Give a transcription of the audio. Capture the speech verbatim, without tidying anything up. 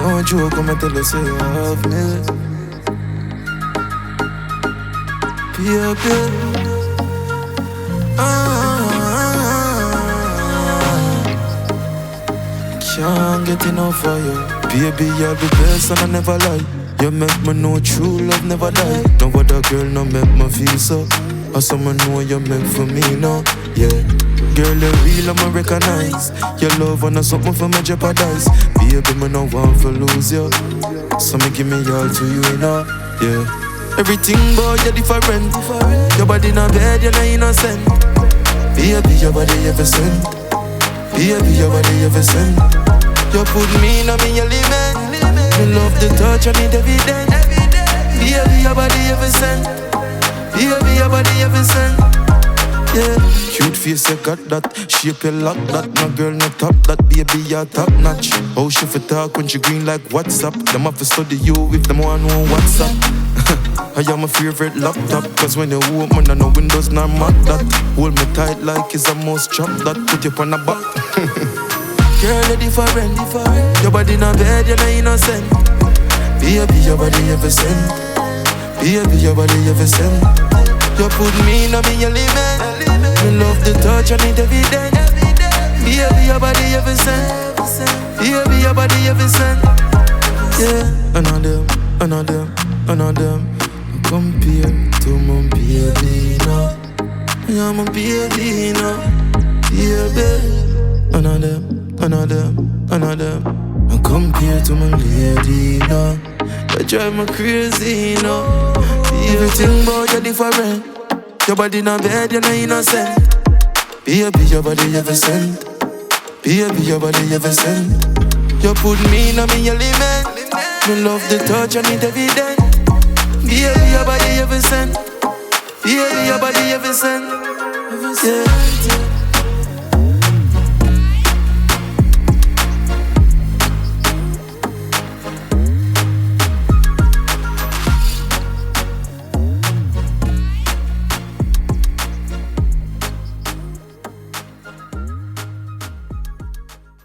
no joke, I'ma tell you, say you have me. Baby, ah, can't get enough of you. Baby, you're the best and I never lie. You make me know true love never die. No other girl no make me feel so. Or someone know you meant for me now, yeah. Girl, you real, I'ma recognize. Your love and something for me jeopardize. Baby, me no want to lose you. So me give me all to you, you know, yeah. Everything boy, you're different. Your body not bad, you're not innocent. Baby, your body ever sent. Baby, your body ever sent. You put me in a me element. Me love the touch, I need every day. Baby, your body ever sent. Baby, your body ever sent. Yeah, cute face, you got that. Shape, you lock that. My girl, no top that. Baby, you're top notch. How she fit talk when she green like WhatsApp. Them have to study you if them want know WhatsApp. I am my favorite laptop. Cause when you open, I know Windows not mark that. Hold me tight like it's a mouse chop that. Put you on the back. Girl, you're different, different. Your body not bad, you're not innocent. Baby, your body ever sent. Baby, your body ever sent. You put me in a me element. Me love the touch, I need every day. Baby, your body ever sent. Baby, your body ever sent. Yeah, another, another, another. Compare to my baby now. Yeah, my baby now. Baby, another, another, another. Compare to my lady now. You drive me crazy now. Everything about you different. Your body not bad, you're not innocent. Baby, your body ever sent. Baby, your body ever sent. You put me in a me element. Me love the touch, I need every day. Baby, your body ever sent. Baby, your body ever sent. Yeah.